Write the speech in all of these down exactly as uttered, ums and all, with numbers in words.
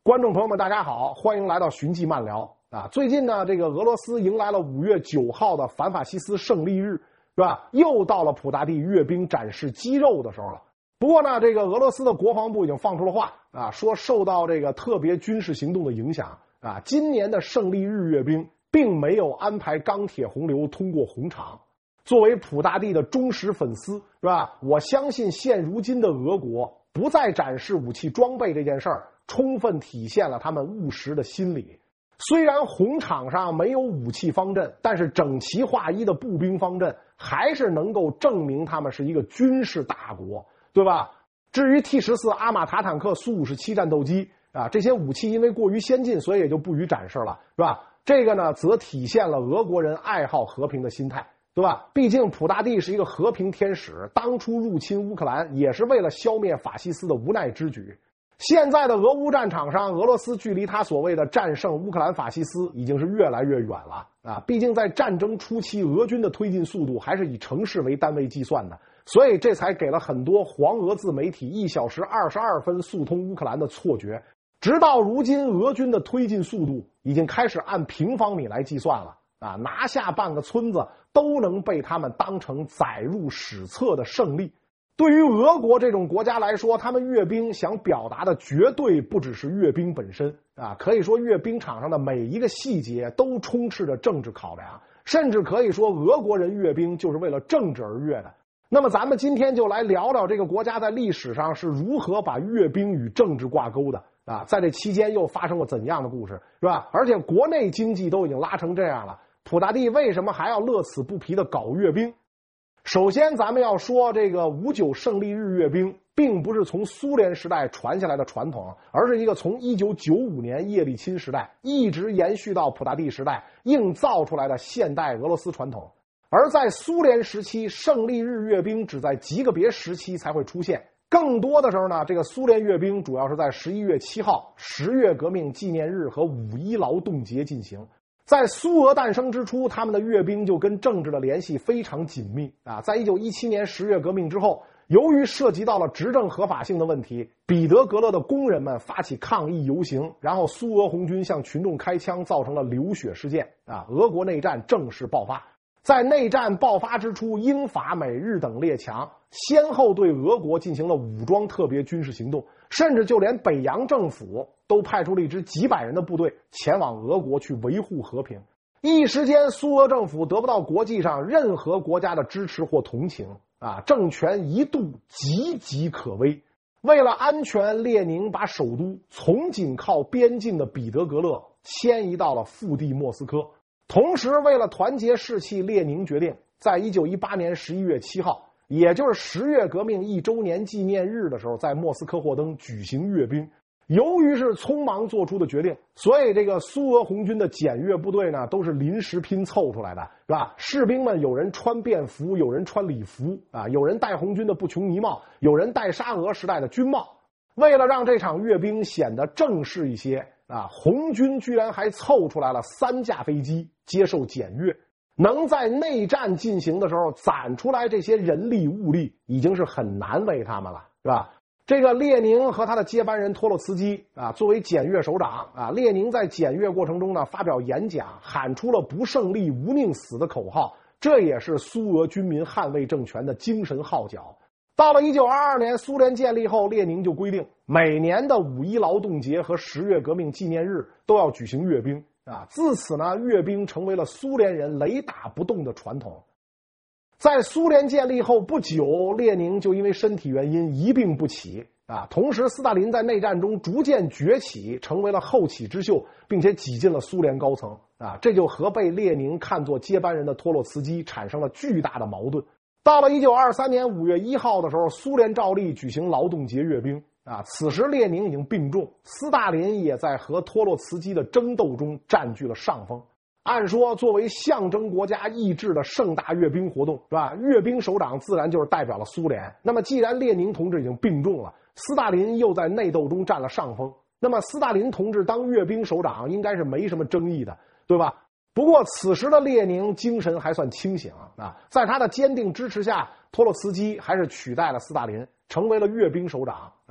观众朋友们，大家好，欢迎来到寻迹漫聊啊！最近呢，这个俄罗斯迎来了五月九号的反法西斯胜利日，是吧？又到了普大帝阅兵展示肌肉的时候了。不过呢，这个俄罗斯的国防部已经放出了话啊，说受到这个特别军事行动的影响啊，今年的胜利日阅兵并没有安排钢铁洪流通过红场。作为普大帝的忠实粉丝，是吧？我相信现如今的俄国不再展示武器装备这件事儿，充分体现了他们务实的心理。虽然红场上没有武器方阵，但是整齐划一的步兵方阵还是能够证明他们是一个军事大国，对吧？至于 T 十四 阿玛塔坦克苏五十七战斗机啊，这些武器因为过于先进，所以也就不予展示了，是吧？这个呢，则体现了俄国人爱好和平的心态，对吧？毕竟普大帝是一个和平天使，当初入侵乌克兰也是为了消灭法西斯的无奈之举。现在的俄乌战场上，俄罗斯距离他所谓的战胜乌克兰法西斯已经是越来越远了啊！毕竟在战争初期，俄军的推进速度还是以城市为单位计算的，所以这才给了很多黄俄自媒体一小时二十二分速通乌克兰的错觉。直到如今，俄军的推进速度已经开始按平方米来计算了啊！拿下半个村子都能被他们当成载入史册的胜利。对于俄国这种国家来说，他们阅兵想表达的绝对不只是阅兵本身啊，可以说阅兵场上的每一个细节都充斥着政治考量，甚至可以说俄国人阅兵就是为了政治而阅的。那么咱们今天就来聊聊这个国家在历史上是如何把阅兵与政治挂钩的啊，在这期间又发生过怎样的故事，是吧？而且国内经济都已经拉成这样了，普大帝为什么还要乐此不疲的搞阅兵？首先咱们要说，这个五九胜利日阅兵并不是从苏联时代传下来的传统，而是一个从一九九五年叶利钦时代一直延续到普大帝时代硬造出来的现代俄罗斯传统。而在苏联时期，胜利日阅兵只在极个别时期才会出现，更多的时候呢，这个苏联阅兵主要是在十一月七号十月革命纪念日和五一劳动节进行。在苏俄诞生之初，他们的阅兵就跟政治的联系非常紧密啊！在一九一七年十月革命之后，由于涉及到了执政合法性的问题，彼得格勒的工人们发起抗议游行，然后苏俄红军向群众开枪，造成了流血事件啊！俄国内战正式爆发。在内战爆发之初，英法美日等列强先后对俄国进行了武装特别军事行动，甚至就连北洋政府都派出了一支几百人的部队前往俄国去维护和平。一时间，苏俄政府得不到国际上任何国家的支持或同情啊，政权一度岌岌可危。为了安全，列宁把首都从紧靠边境的彼得格勒迁移到了腹地莫斯科。同时，为了团结士气，列宁决定在一九一八年十一月七号，也就是十月革命一周年纪念日的时候，在莫斯科霍登举行阅兵。由于是匆忙做出的决定，所以这个苏俄红军的检阅部队呢，都是临时拼凑出来的，是吧？士兵们有人穿便服，有人穿礼服啊，有人戴红军的布琼尼帽，有人戴沙俄时代的军帽。为了让这场阅兵显得正式一些啊，红军居然还凑出来了三架飞机接受检阅。能在内战进行的时候攒出来这些人力物力，已经是很难为他们了，是吧？这个列宁和他的接班人托洛茨基啊，作为检阅首长啊，列宁在检阅过程中呢，发表演讲，喊出了不胜利无宁死的口号，这也是苏俄军民捍卫政权的精神号角。到了一九二二年，苏联建立后，列宁就规定每年的五一劳动节和十月革命纪念日都要举行阅兵啊。自此呢，阅兵成为了苏联人雷打不动的传统。在苏联建立后不久，列宁就因为身体原因一病不起啊。同时，斯大林在内战中逐渐崛起，成为了后起之秀，并且挤进了苏联高层啊。这就和被列宁看作接班人的托洛茨基产生了巨大的矛盾。到了一九二三年五月一号的时候，苏联照例举行劳动节阅兵啊。此时列宁已经病重，斯大林也在和托洛茨基的争斗中占据了上风。按说，作为象征国家意志的盛大阅兵活动，是吧？阅兵首长自然就是代表了苏联。那么，既然列宁同志已经病重了，斯大林又在内斗中占了上风，那么斯大林同志当阅兵首长应该是没什么争议的，对吧？不过此时的列宁精神还算清醒啊，在他的坚定支持下，托洛茨基还是取代了斯大林，成为了阅兵首长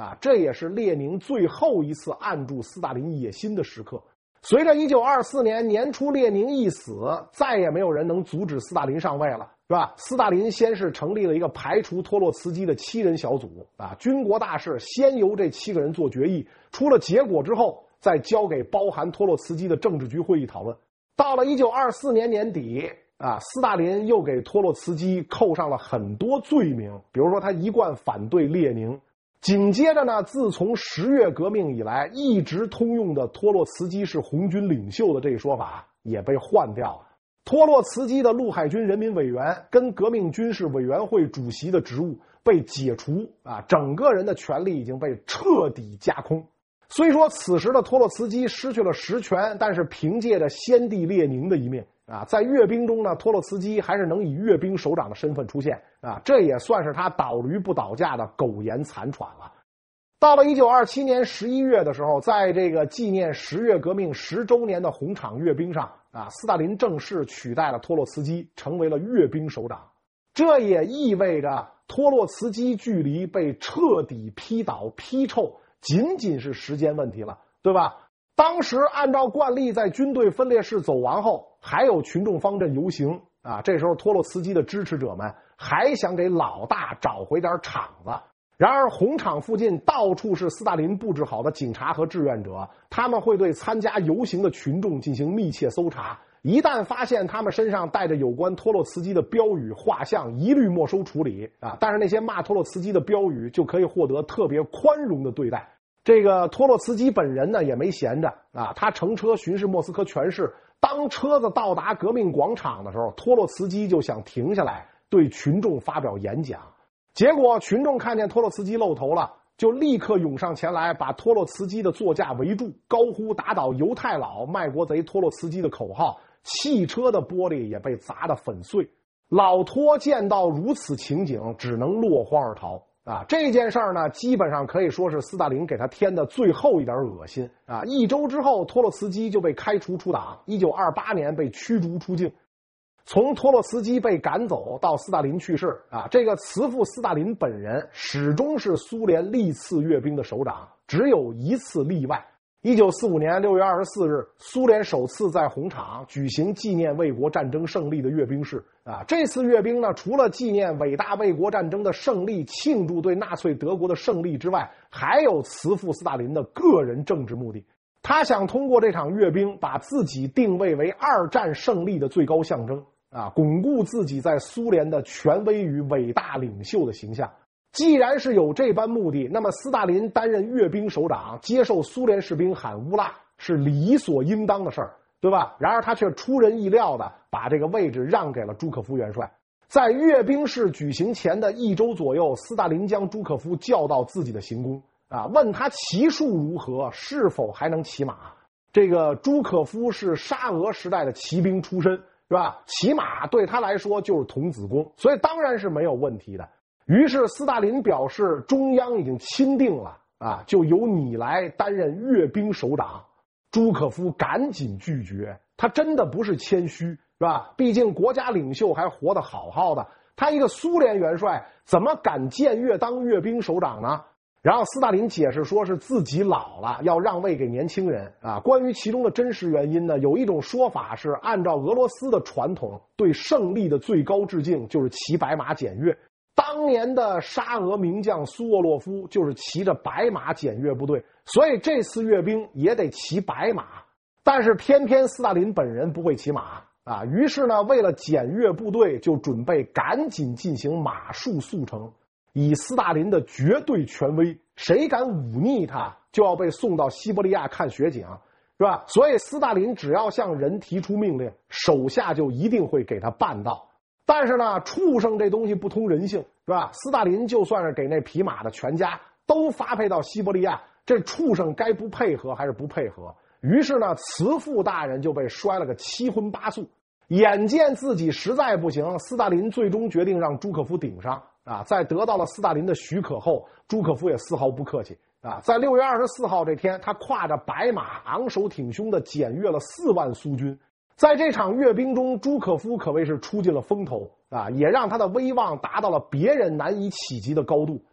啊，这也是列宁最后一次按住斯大林野心的时刻。随着一九二四年年初列宁一死，再也没有人能阻止斯大林上位了，是吧？斯大林先是成立了一个排除托洛茨基的七人小组啊，军国大事先由这七个人做决议，出了结果之后再交给包含托洛茨基的政治局会议讨论。到了一九二四年年底啊，斯大林又给托洛茨基扣上了很多罪名，比如说他一贯反对列宁。紧接着呢，自从十月革命以来，一直通用的托洛茨基是红军领袖的这一说法也被换掉了。托洛茨基的陆海军人民委员跟革命军事委员会主席的职务被解除啊，整个人的权力已经被彻底架空。虽说此时的托洛茨基失去了实权，但是凭借着先帝列宁的一面啊，在阅兵中呢，托洛茨基还是能以阅兵首长的身份出现啊，这也算是他倒驴不倒架的苟延残喘了。到了一九二七年十一月的时候，在这个纪念十月革命十周年的红场阅兵上啊，斯大林正式取代了托洛茨基，成为了阅兵首长。这也意味着托洛茨基距离被彻底批倒批臭仅仅是时间问题了，对吧？当时按照惯例，在军队分裂式走完后，还有群众方阵游行啊。这时候托洛茨基的支持者们还想给老大找回点场子。然而红场附近到处是斯大林布置好的警察和志愿者，他们会对参加游行的群众进行密切搜查，一旦发现他们身上带着有关托洛茨基的标语画像，一律没收处理啊。但是那些骂托洛茨基的标语就可以获得特别宽容的对待。这个托洛茨基本人呢也没闲着啊，他乘车巡视莫斯科全市。当车子到达革命广场的时候，托洛茨基就想停下来对群众发表演讲。结果群众看见托洛茨基露头了，就立刻涌上前来，把托洛茨基的座驾围住，高呼打倒犹太佬卖国贼托洛茨基的口号，汽车的玻璃也被砸得粉碎。老托见到如此情景，只能落荒而逃啊！这件事儿呢，基本上可以说是斯大林给他添的最后一点恶心啊！一周之后，托洛茨基就被开除出党，一九二八年被驱逐出境。从托洛茨基被赶走到斯大林去世啊，这个慈父斯大林本人始终是苏联历次阅兵的首长，只有一次例外。一九四五年六月二十四日，苏联首次在红场举行纪念卫国战争胜利的阅兵式啊。这次阅兵呢，除了纪念伟大卫国战争的胜利，庆祝对纳粹德国的胜利之外，还有慈父斯大林的个人政治目的。他想通过这场阅兵，把自己定位为二战胜利的最高象征啊，巩固自己在苏联的权威与伟大领袖的形象。既然是有这般目的，那么斯大林担任阅兵首长，接受苏联士兵喊乌拉是理所应当的事儿，对吧？然而他却出人意料的把这个位置让给了朱可夫元帅。在阅兵式举行前的一周左右，斯大林将朱可夫叫到自己的行宫啊，问他骑术如何，是否还能骑马。这个朱可夫是沙俄时代的骑兵出身，是吧？骑马对他来说就是童子功，所以当然是没有问题的。于是斯大林表示，中央已经钦定了啊，就由你来担任阅兵首长。朱可夫赶紧拒绝，他真的不是谦虚，是吧？毕竟国家领袖还活得好好的，他一个苏联元帅怎么敢僭越当阅兵首长呢？然后斯大林解释说是自己老了，要让位给年轻人啊。关于其中的真实原因呢，有一种说法是，按照俄罗斯的传统，对胜利的最高致敬就是骑白马检阅。当年的沙俄名将苏沃洛夫就是骑着白马检阅部队，所以这次阅兵也得骑白马。但是偏偏斯大林本人不会骑马啊，于是呢，为了检阅部队，就准备赶紧进行马术速成。以斯大林的绝对权威，谁敢忤逆他，就要被送到西伯利亚看雪景，是吧？所以斯大林只要向人提出命令，手下就一定会给他办到。但是呢，畜生这东西不通人性，是吧？斯大林就算是给那匹马的全家都发配到西伯利亚，这畜生该不配合还是不配合？于是呢，慈父大人就被摔了个七荤八素。眼见自己实在不行，斯大林最终决定让朱可夫顶上啊。在得到了斯大林的许可后，朱可夫也丝毫不客气啊。在六月二十四号这天，他跨着白马，昂首挺胸地检阅了四万苏军。在这场阅兵中，朱可夫可谓是出尽了风头啊，也让他的威望达到了别人难以企及的高度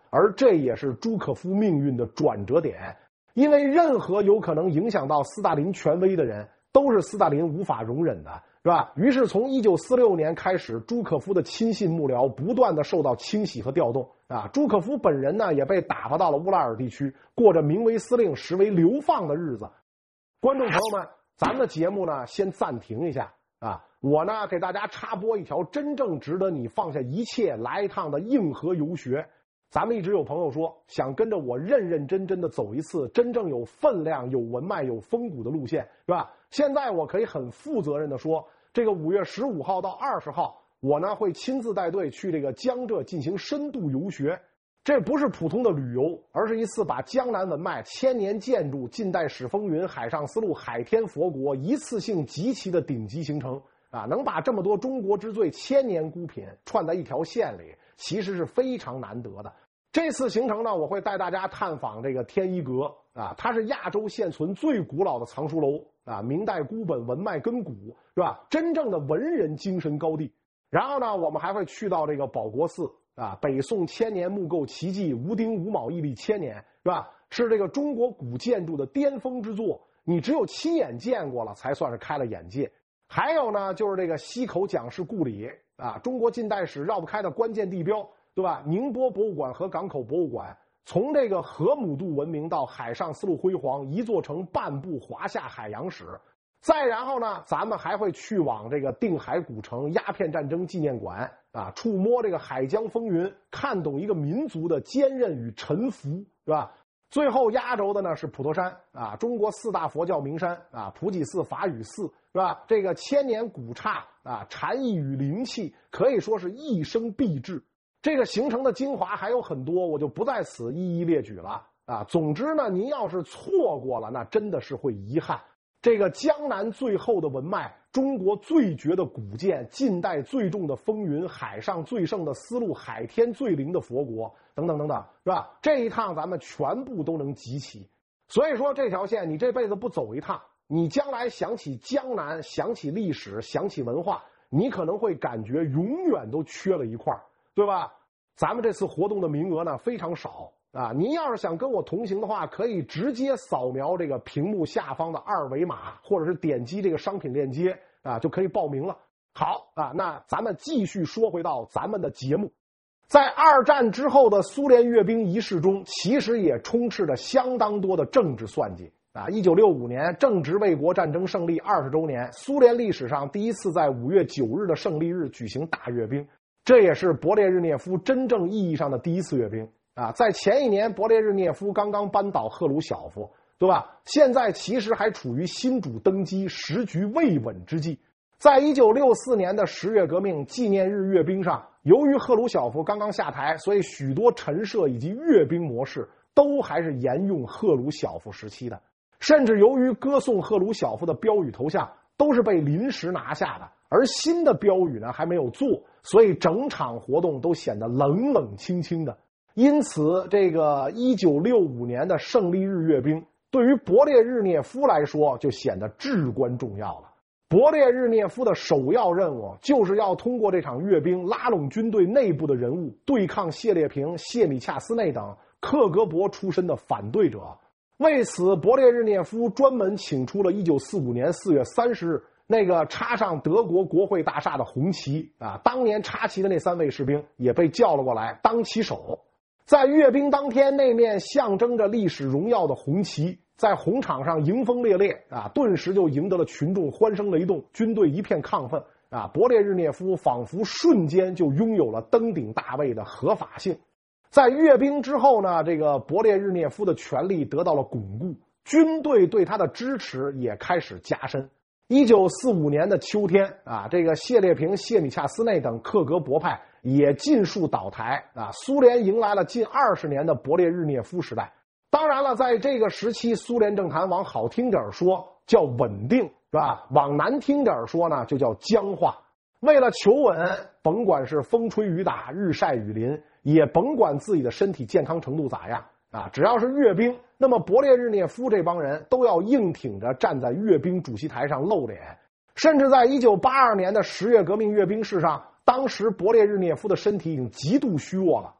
而这也是朱可夫命运的转折点。因为任何有可能影响到斯大林权威的人，都是斯大林无法容忍的，是吧？于是从一九四六年开始，朱可夫的亲信幕僚不断的受到清洗和调动啊。朱可夫本人呢，也被打发到了乌拉尔地区，过着名为司令实为流放的日子。观众朋友们，咱们的节目呢，先暂停一下啊。我呢，给大家插播一条真正值得你放下一切来一趟的硬核游学。咱们一直有朋友说想跟着我认认真真的走一次真正有分量、有文脉、有风骨的路线，是吧？现在我可以很负责任的说，这个五月十五号到二十号，我呢会亲自带队去这个江浙进行深度游学。这不是普通的旅游，而是一次把江南文脉、千年建筑、近代史风云、海上丝路、海天佛国一次性极其的顶级行程啊！能把这么多中国之最、千年孤品串在一条线里，其实是非常难得的。这次行程呢，我会带大家探访这个天一阁啊，它是亚洲现存最古老的藏书楼啊，明代孤本文脉根骨，是吧？真正的文人精神高地。然后呢，我们还会去到这个保国寺啊，北宋千年木构奇迹，吴丁五卯屹立千年，是吧？是这个中国古建筑的巅峰之作，你只有亲眼见过了，才算是开了眼界。还有呢，就是这个溪口蒋氏故里啊，中国近代史绕不开的关键地标，对吧？宁波博物馆和港口博物馆，从这个河姆渡文明到海上丝路辉煌，一座城半部华夏海洋史。再然后呢，咱们还会去往这个定海古城、鸦片战争纪念馆啊，触摸这个海疆风云，看懂一个民族的坚韧与沉浮，是吧？最后压轴的呢是普陀山啊，中国四大佛教名山啊，普济寺、法雨寺，是吧？这个千年古刹啊，禅意与灵气可以说是一生必至。这个行程的精华还有很多，我就不在此一一列举了啊。总之呢，您要是错过了，那真的是会遗憾。这个江南最后的文脉，中国最绝的古建，近代最重的风云，海上最盛的丝路，海天最灵的佛国，等等等等，是吧？这一趟咱们全部都能集齐。所以说这条线你这辈子不走一趟，你将来想起江南，想起历史，想起文化，你可能会感觉永远都缺了一块，对吧？咱们这次活动的名额呢非常少啊，您要是想跟我同行的话，可以直接扫描这个屏幕下方的二维码，或者是点击这个商品链接啊，就可以报名了。好啊，那咱们继续说回到咱们的节目。在二战之后的苏联阅兵仪式中，其实也充斥着相当多的政治算计啊。一九六五年正值卫国战争胜利二十周年，苏联历史上第一次在五月九日的胜利日举行大阅兵，这也是勃列日涅夫真正意义上的第一次阅兵。啊，在前一年，勃列日涅夫刚刚扳倒赫鲁晓夫，对吧？现在其实还处于新主登基、时局未稳之际。在一九六四年的十月革命纪念日阅兵上，由于赫鲁晓夫刚刚下台，所以许多陈设以及阅兵模式都还是沿用赫鲁晓夫时期的，甚至由于歌颂赫鲁晓夫的标语头像都是被临时拿下的，而新的标语呢还没有做，所以整场活动都显得冷冷清清的。因此，这个一九六五年的胜利日阅兵对于勃列日涅夫来说就显得至关重要了。勃列日涅夫的首要任务就是要通过这场阅兵拉拢军队内部的人物，对抗谢列平、谢米恰斯内等克格勃出身的反对者。为此，勃列日涅夫专门请出了一九四五年四月三十日那个插上德国国会大厦的红旗啊，当年插旗的那三位士兵也被叫了过来当旗手。在阅兵当天，那面象征着历史荣耀的红旗在红场上迎风烈烈啊，顿时就赢得了群众欢声雷动，军队一片亢奋啊。勃列日涅夫仿佛瞬间就拥有了登顶大位的合法性。在阅兵之后呢，这个勃列日涅夫的权力得到了巩固，军队对他的支持也开始加深。一九四五年的秋天啊，这个谢列平、谢米恰斯内等克格勃派也尽数倒台啊，苏联迎来了近二十年的勃列日涅夫时代。当然了，在这个时期，苏联政坛往好听点说叫稳定，是吧？往难听点说呢，就叫僵化。为了求稳，甭管是风吹雨打、日晒雨淋，也甭管自己的身体健康程度咋样啊，只要是阅兵，那么勃列日涅夫这帮人都要硬挺着站在阅兵主席台上露脸。甚至在一九八二年的十月革命阅兵式上，当时勃列日涅夫的身体已经极度虚弱了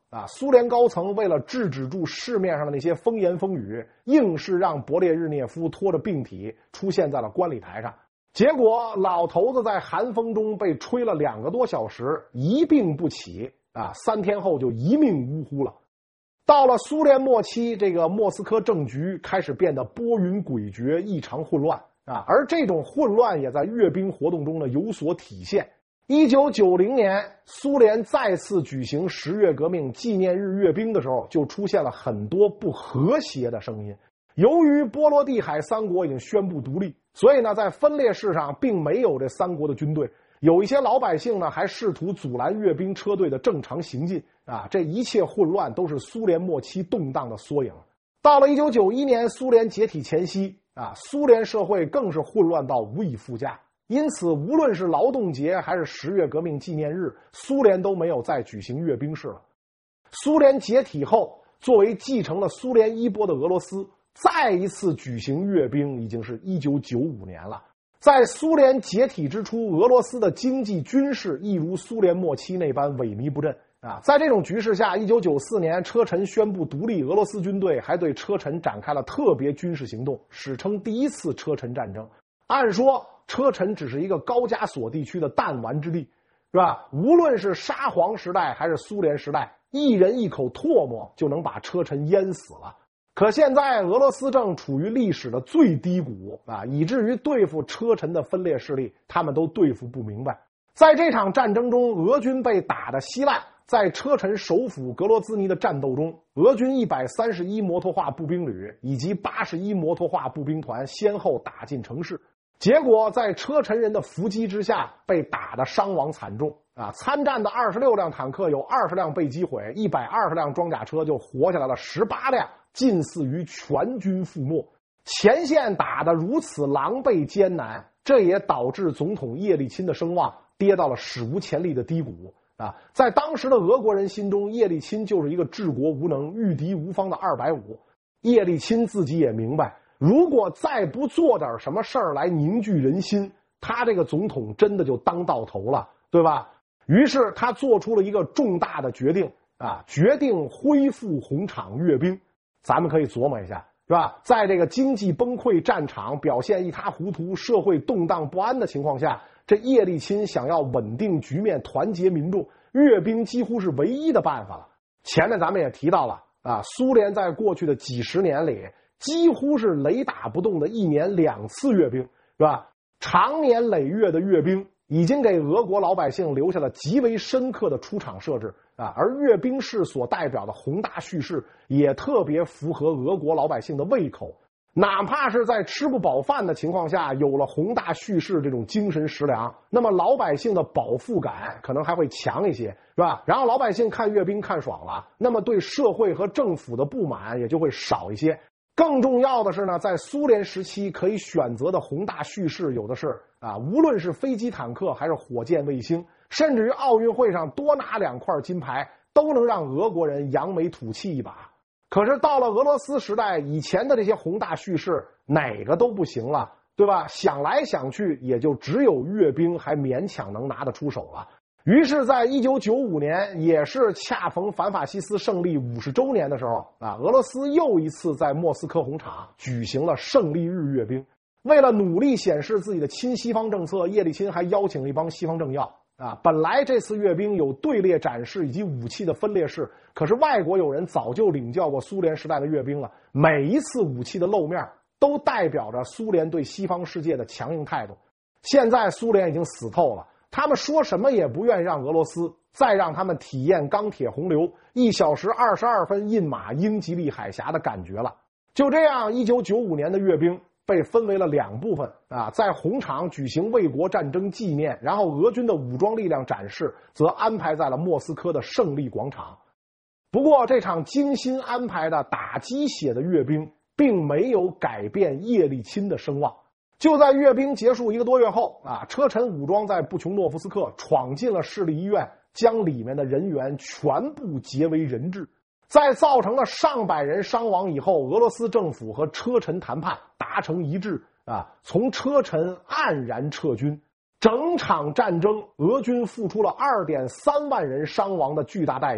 啊，苏联高层为了制止住市面上的那些风言风语，硬是让勃列日涅夫拖着病体出现在了观礼台上。结果老头子在寒风中被吹了两个多小时，一病不起啊，三天后就一命呜呼了。到了苏联末期，这个莫斯科政局开始变得波云诡谲，异常混乱啊，而这种混乱也在阅兵活动中呢有所体现。一九九零年，苏联再次举行十月革命纪念日阅兵的时候，就出现了很多不和谐的声音。由于波罗的海三国已经宣布独立，所以呢，在分列式上并没有这三国的军队。有一些老百姓呢，还试图阻拦阅兵车队的正常行进啊！这一切混乱都是苏联末期动荡的缩影。到了一九九一年，苏联解体前夕啊，苏联社会更是混乱到无以复加。因此，无论是劳动节还是十月革命纪念日，苏联都没有再举行阅兵式了。苏联解体后，作为继承了苏联衣钵的俄罗斯，再一次举行阅兵已经是一九九五年了。在苏联解体之初，俄罗斯的经济军事亦如苏联末期那般萎靡不振啊！在这种局势下，一九九四年车臣宣布独立，俄罗斯军队还对车臣展开了特别军事行动，史称第一次车臣战争。按说车臣只是一个高加索地区的弹丸之地，是吧？无论是沙皇时代还是苏联时代，一人一口唾沫就能把车臣淹死了。可现在俄罗斯正处于历史的最低谷啊，以至于对付车臣的分裂势力，他们都对付不明白。在这场战争中，俄军被打得稀烂。在车臣首府格罗兹尼的战斗中，俄军一百三十一摩托化步兵旅以及八十一摩托化步兵团先后打进城市，结果在车臣人的伏击之下，被打得伤亡惨重啊！参战的二十六辆坦克有二十辆被击毁，一百二十辆装甲车就活下来了十八辆。近似于全军覆没，前线打得如此狼狈艰难，这也导致总统叶利钦的声望跌到了史无前例的低谷啊！在当时的俄国人心中，叶利钦就是一个治国无能、御敌无方的二百五。叶利钦自己也明白，如果再不做点什么事儿来凝聚人心，他这个总统真的就当到头了，对吧？于是他做出了一个重大的决定啊，决定恢复红场阅兵。咱们可以琢磨一下，是吧？在这个经济崩溃、战场表现一塌糊涂、社会动荡不安的情况下，这叶利钦想要稳定局面、团结民众，阅兵几乎是唯一的办法了。前面咱们也提到了啊，苏联在过去的几十年里，几乎是雷打不动的一年两次阅兵，是吧？长年累月的阅兵已经给俄国老百姓留下了极为深刻的出场设置啊，而阅兵式所代表的宏大叙事也特别符合俄国老百姓的胃口。哪怕是在吃不饱饭的情况下，有了宏大叙事这种精神食粮，那么老百姓的饱腹感可能还会强一些，是吧？然后老百姓看阅兵看爽了，那么对社会和政府的不满也就会少一些。更重要的是呢，在苏联时期可以选择的宏大叙事有的是啊，无论是飞机坦克还是火箭卫星，甚至于奥运会上多拿两块金牌，都能让俄国人扬眉吐气一把。可是到了俄罗斯时代，以前的这些宏大叙事哪个都不行了，对吧？想来想去，也就只有阅兵还勉强能拿得出手了。于是在一九九五年，也是恰逢反法西斯胜利五十周年的时候啊，俄罗斯又一次在莫斯科红场举行了胜利日阅兵。为了努力显示自己的亲西方政策，叶利钦还邀请了一帮西方政要啊。本来这次阅兵有队列展示以及武器的分列式，可是外国友人早就领教过苏联时代的阅兵了，每一次武器的露面都代表着苏联对西方世界的强硬态度。现在苏联已经死透了，他们说什么也不愿意让俄罗斯再让他们体验钢铁洪流一小时二十二分印马英吉利海峡的感觉了。就这样，一九九五年的阅兵被分为了两部分啊，在红场举行卫国战争纪念，然后俄军的武装力量展示则安排在了莫斯科的胜利广场。不过这场精心安排的打鸡血的阅兵并没有改变叶利钦的声望。就在阅兵结束一个多月后啊，车臣武装在布琼诺夫斯克闯进了市立医院，将里面的人员全部劫为人质。在造成了上百人伤亡以后，俄罗斯政府和车臣谈判达成一致啊，从车臣黯然撤军。整场战争，俄军付出了 二点三万人伤亡的巨大代价，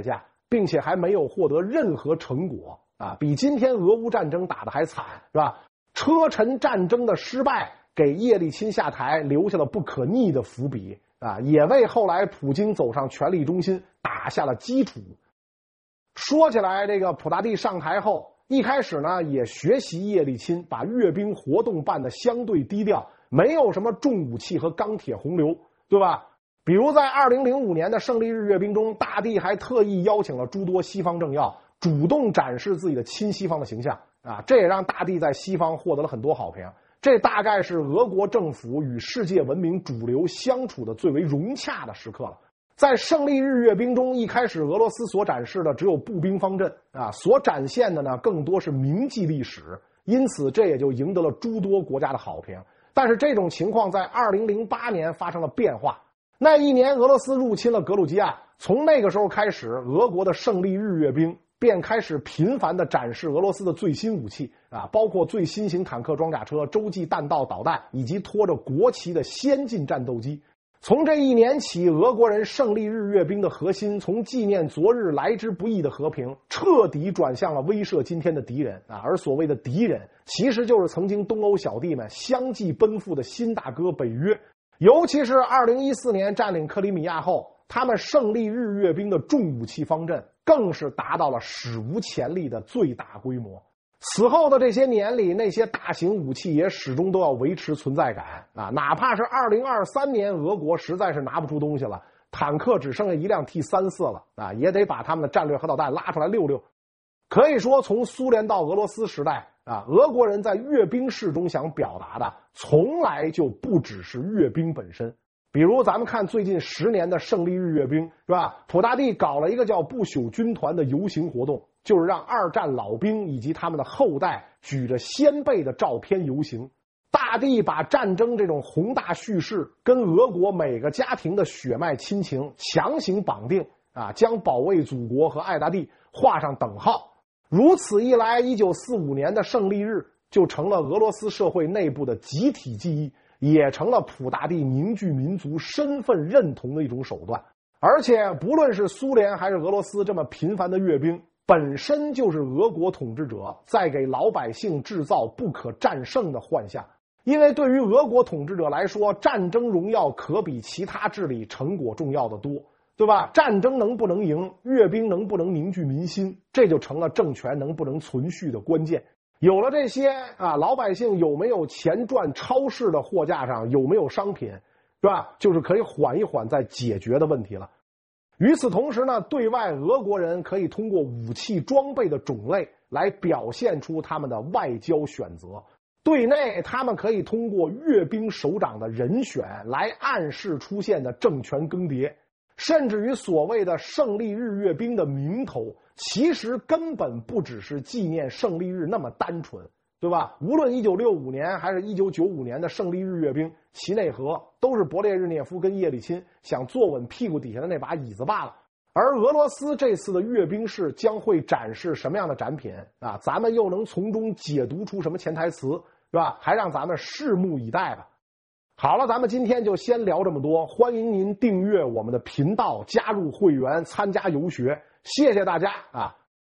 并且还没有获得任何成果啊，比今天俄乌战争打得还惨，是吧？车臣战争的失败给叶利钦下台留下了不可逆的伏笔啊，也为后来普京走上权力中心打下了基础。说起来，这个普大帝上台后，一开始呢也学习叶利钦，把阅兵活动办得相对低调，没有什么重武器和钢铁洪流，对吧？比如在二零零五年的胜利日阅兵中，大帝还特意邀请了诸多西方政要，主动展示自己的亲西方的形象啊，这也让大帝在西方获得了很多好评。这大概是俄国政府与世界文明主流相处的最为融洽的时刻了。在胜利日阅兵中，一开始俄罗斯所展示的只有步兵方阵啊，所展现的呢更多是铭记历史，因此这也就赢得了诸多国家的好评。但是这种情况在二零零八年发生了变化。那一年，俄罗斯入侵了格鲁吉亚，从那个时候开始，俄国的胜利日阅兵便开始频繁地展示俄罗斯的最新武器啊，包括最新型坦克装甲车、洲际弹道导弹以及拖着国旗的先进战斗机。从这一年起，俄国人胜利日阅兵的核心从纪念昨日来之不易的和平，彻底转向了威慑今天的敌人啊！而所谓的敌人，其实就是曾经东欧小弟们相继奔赴的新大哥北约。尤其是二零一四年占领克里米亚后，他们胜利日阅兵的重武器方阵更是达到了史无前例的最大规模。此后的这些年里，那些大型武器也始终都要维持存在感啊！哪怕是二零二三年，俄国实在是拿不出东西了，坦克只剩下一辆 T 三十四 了啊，也得把他们的战略核导弹拉出来溜溜。可以说，从苏联到俄罗斯时代啊，俄国人在阅兵式中想表达的，从来就不只是阅兵本身。比如咱们看最近十年的胜利日阅兵，是吧？普大帝搞了一个叫不朽军团的游行活动，就是让二战老兵以及他们的后代举着先辈的照片游行。大帝把战争这种宏大叙事跟俄国每个家庭的血脉亲情强行绑定啊，将保卫祖国和爱大帝画上等号。如此一来，一九四五年的胜利日就成了俄罗斯社会内部的集体记忆，也成了普大帝凝聚民族身份认同的一种手段。而且不论是苏联还是俄罗斯，这么频繁的阅兵本身就是俄国统治者在给老百姓制造不可战胜的幻象。因为对于俄国统治者来说，战争荣耀可比其他治理成果重要的多，对吧？战争能不能赢，阅兵能不能凝聚民心，这就成了政权能不能存续的关键。有了这些啊，老百姓有没有钱赚，超市的货架上有没有商品，是吧？就是可以缓一缓再解决的问题了。与此同时呢，对外俄国人可以通过武器装备的种类来表现出他们的外交选择。对内，他们可以通过阅兵首长的人选来暗示出现的政权更迭，甚至于所谓的胜利日阅兵的名头，其实根本不只是纪念胜利日那么单纯，对吧？无论一九六五年还是一九九五年的胜利日阅兵，其内核都是勃列日涅夫跟叶利钦想坐稳屁股底下的那把椅子罢了。而俄罗斯这次的阅兵式将会展示什么样的展品啊？咱们又能从中解读出什么潜台词，是吧？还让咱们拭目以待吧。好了，咱们今天就先聊这么多，欢迎您订阅我们的频道，加入会员，参加游学，谢谢大家啊！